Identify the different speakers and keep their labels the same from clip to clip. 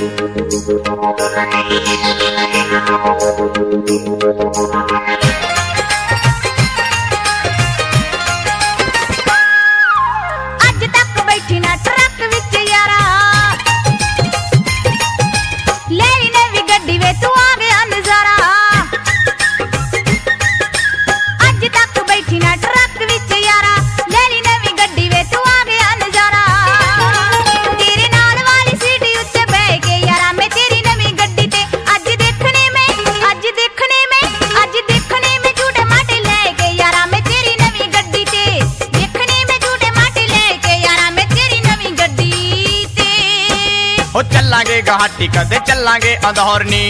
Speaker 1: चलांगे गुवाहाटी कदे चलांगे अंधौरनी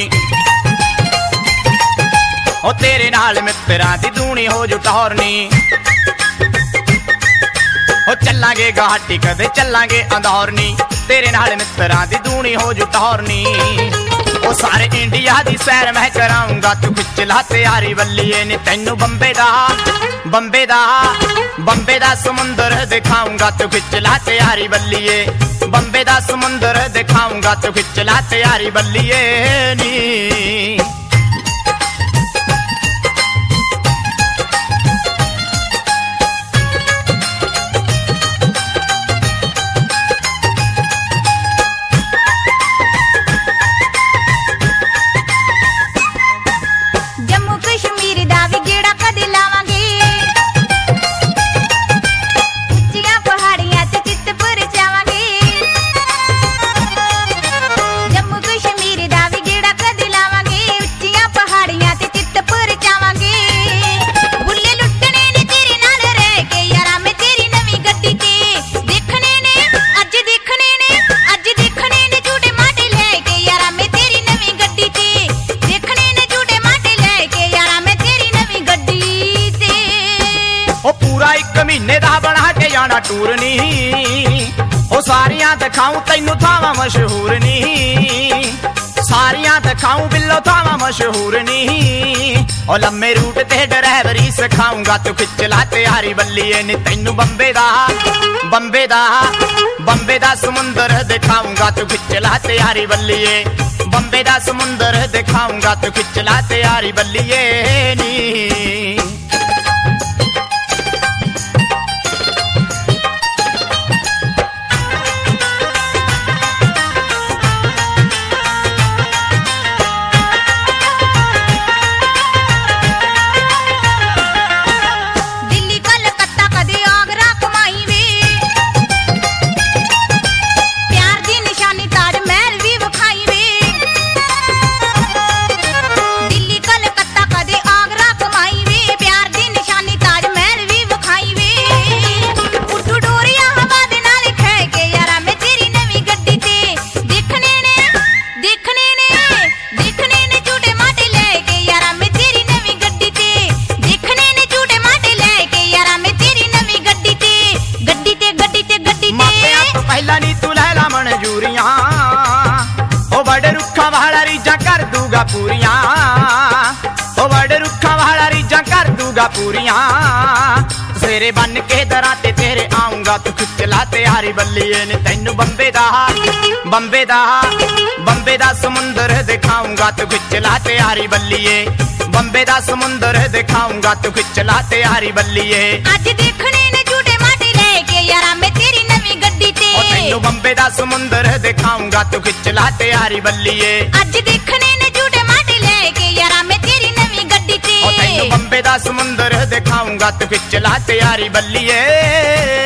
Speaker 1: ओ तेरे नाल मित्रां दी दूनी हो जू टहरनी ओ चलांगे गुवाहाटी कदे चलांगे अंधौरनी तेरे नाल मित्रां दी दूनी हो जू टहरनी ओ सारे इंडिया दी सैर मैं कराऊंगा तू खिच ला तैयारी वल्लीए नी तैनू बंबे दा समुंदर दिखाऊंगा तू खिच ला तैयारी वल्लीए बंबे दा समुंदर दिखाऊंगा तू खिच ला तैयारी वल्लीए नी महीने दा बना के जाना टूर नी ओ सारियां दिखाऊं तैनू थावां मशहूर नी सारियां दिखाऊं बिल्लो थावां मशहूर नी ओ लम्मे रूट ते ड्राइवरी सिखाऊंगा तू खिच ला तैयारी वल्लीए नी तैनू बंबे दा समुंदर दिखाऊंगा तू खिच ला तैयारी वल्लीए बंबे दा समुंदर दिखाऊंगा तू खिच ला तैयारी वल्लीए नी पूरियां ओ बड़े रुखा वाला रीजा कर दूंगा पूरियां सेरे बन के दरा ते तेरे आऊंगा तू खिच ला तैयारी वल्लीए नी तैनू बंबे दा समुंदर दिखाऊंगा तू खिच ला तैयारी वल्लीए बंबे दा समुंदर दिखाऊंगा तू खिच ला तैयारी वल्लीए
Speaker 2: आज देखने ने झूठे माटे लेके यारा मैं तेरी नवी गड्डी ते
Speaker 1: ओ तैनू बंबे दा समुंदर दिखाऊंगा तू खिच ला तैयारी वल्लीए
Speaker 2: आज देखने ने झूठे माटे लेके यारा मैं तेरी नवी गड्डी ते
Speaker 1: ओ तैनू बंबे दा समुंदर दिखाऊंगा तू खिच ला तैयारी वल्लीए।